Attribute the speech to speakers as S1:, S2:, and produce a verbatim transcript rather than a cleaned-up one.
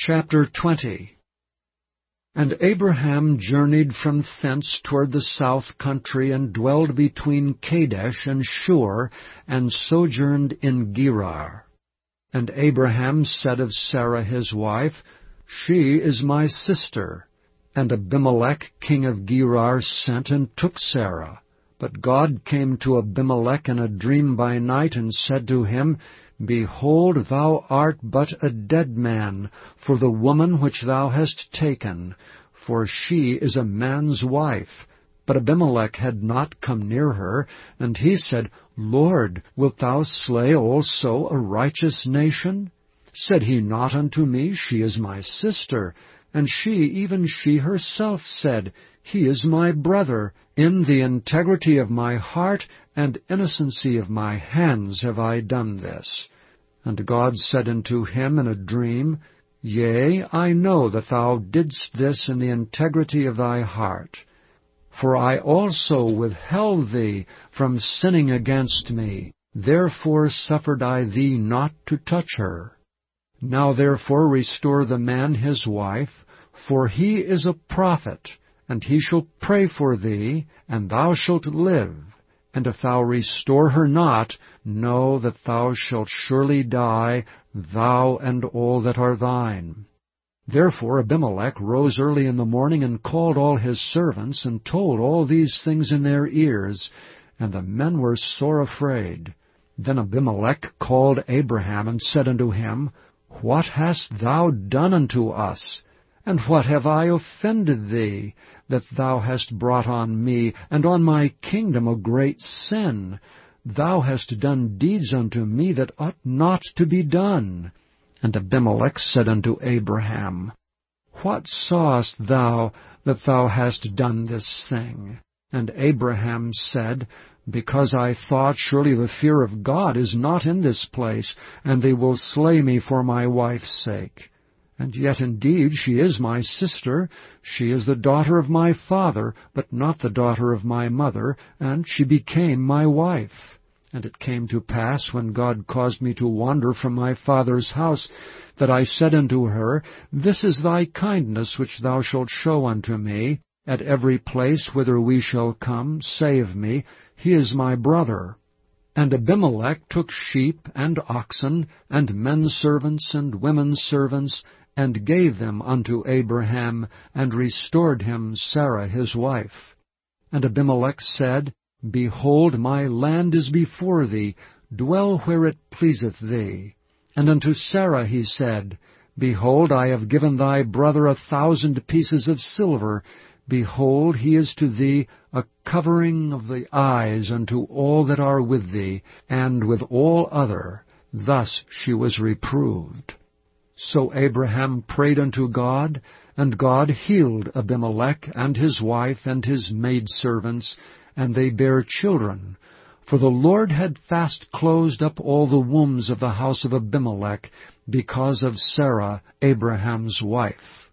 S1: Chapter twenty. And Abraham journeyed from thence toward the south country, and dwelled between Kadesh and Shur, and sojourned in Gerar. And Abraham said of Sarah his wife, She is my sister. And Abimelech king of Gerar sent and took Sarah. But God came to Abimelech in a dream by night, and said to him, Behold, thou art but a dead man, for the woman which thou hast taken, for she is a man's wife. But Abimelech had not come near her, and he said, Lord, wilt thou slay also a righteous nation? Said he not unto me, She is my sister? And she, even she herself, said, He is my brother. In the integrity of my heart and innocency of my hands have I done this. And God said unto him in a dream, Yea, I know that thou didst this in the integrity of thy heart. For I also withheld thee from sinning against me. Therefore suffered I thee not to touch her. Now therefore restore the man his wife, for he is a prophet, and he shall pray for thee, and thou shalt live. And if thou restore her not, know that thou shalt surely die, thou and all that are thine. Therefore Abimelech rose early in the morning, and called all his servants, and told all these things in their ears, and the men were sore afraid. Then Abimelech called Abraham, and said unto him, What hast thou done unto us? And what have I offended thee, that thou hast brought on me, and on my kingdom, a great sin? Thou hast done deeds unto me that ought not to be done. And Abimelech said unto Abraham, What sawest thou that thou hast done this thing? And Abraham said, Because I thought, Surely the fear of God is not in this place, and they will slay me for my wife's sake. And yet indeed she is my sister. She is the daughter of my father, but not the daughter of my mother, and she became my wife. And it came to pass, when God caused me to wander from my father's house, that I said unto her, This is thy kindness which thou shalt show unto me. At every place whither we shall come, say of me, He is my brother. And Abimelech took sheep and oxen, and men servants and women servants, and gave them unto Abraham, and restored him Sarah his wife. And Abimelech said, Behold, my land is before thee, dwell where it pleaseth thee. And unto Sarah he said, Behold, I have given thy brother a thousand pieces of silver. Behold, he is to thee a covering of the eyes unto all that are with thee, and with all other. Thus she was reproved. So Abraham prayed unto God, and God healed Abimelech and his wife and his maidservants, and they bare children. For the Lord had fast closed up all the wombs of the house of Abimelech, because of Sarah, Abraham's wife.